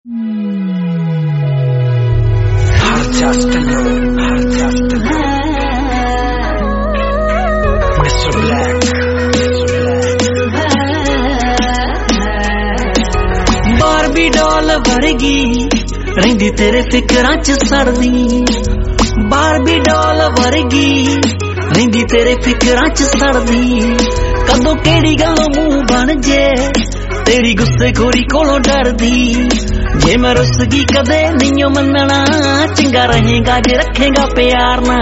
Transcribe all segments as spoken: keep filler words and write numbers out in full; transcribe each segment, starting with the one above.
Barbie doll वर्गी रहिंदी तेरे फिकरां च सड़दी, बार्बी डॉल वर्गी रहिंदी तेरे फिकरां च सड़दी। कदों केड़ी गल्लों मुंह बन जे तेरी गुस्सेखोरी कोलों डरदी। जे मैं रुस गई कदे नहीं मनना, चंगा रहेगा जे रखेगा प्यार ना।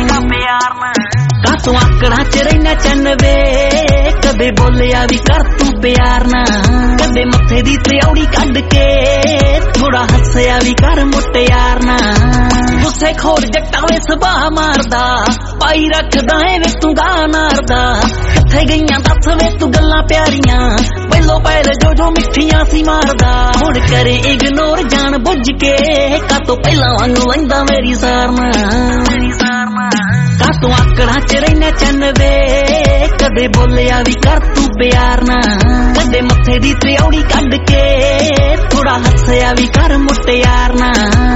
कातों आकड़ा च रहना चन वे, कदे बोलिया भी कर तू प्यार ना। कदे मत्थे दी त्रिऔड़ी कढ के थोड़ा हस्सिया भी कर मुटियार ना। गुस्से खोर जट्टा वे सुभाह मारदा, पाई रखदा है वे तू गा नारदा। किथे गईयां दस वे तू गल्लां प्यारियां, पहलो पहले जो जो मिठियां सी मारदा। हुण करे इग्नोर जान बुझ के, कातों पहला वांगू लंघदा मेरी सारना। कातों आकड़ा च रहना चन वे, कदे बोलिया भी कर तू प्यार ना। कदे मत्थे दी त्रिऔड़ी कढ के थोड़ा हस्सिया भी कर मुटियार ना।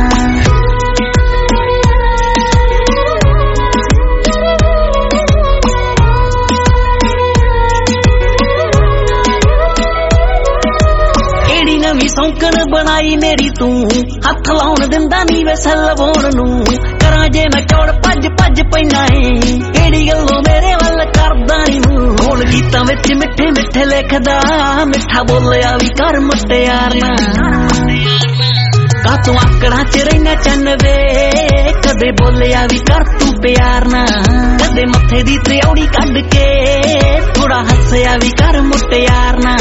नवी सौंकन बनाई मेरी तू, हथ लाउण दिंदा नी वे सलवाउण नू। करां जे मैं चौड़ भज भज पैना है, केड़ी गल्लों मेरे वल करदा नी मूं। होण गीतां विच मिठे मिठे लिखदा, मिठा बोलिया भी कर मुटियार ना। कातों आकड़ा च रहना चन वे, कदे बोलिया भी कर तू प्यार ना। कदे मत्थे दी त्रिऔड़ी कढ के थोड़ा हस्सिया भी कर मुटियार ना।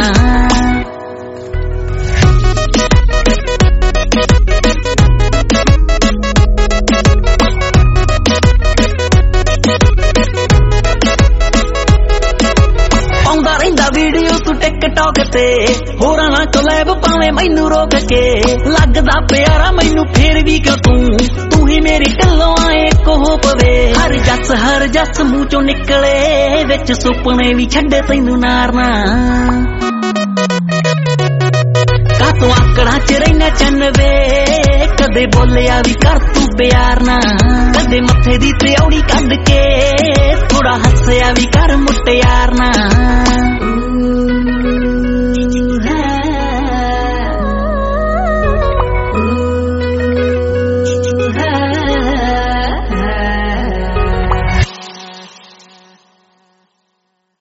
वीडियो तू टिकटॉक ते होरां नाल कोलैब पावे मैनू रोक के। लगदा प्यारा मैनू फिर भी क्यों तू, तू ही मेरी ढिल्लों आए को हो पवे। हर जस हर जस मूंह चों निकले, विच सुपने भी छड्डे तैनू नारना। कातों आकड़ा च रहना चन वे, कदे बोलिया भी कर तू प्यार ना। कदे मत्थे दी त्रिऔड़ी कढ के थोड़ा हस्सिया भी कर मुटियार ना।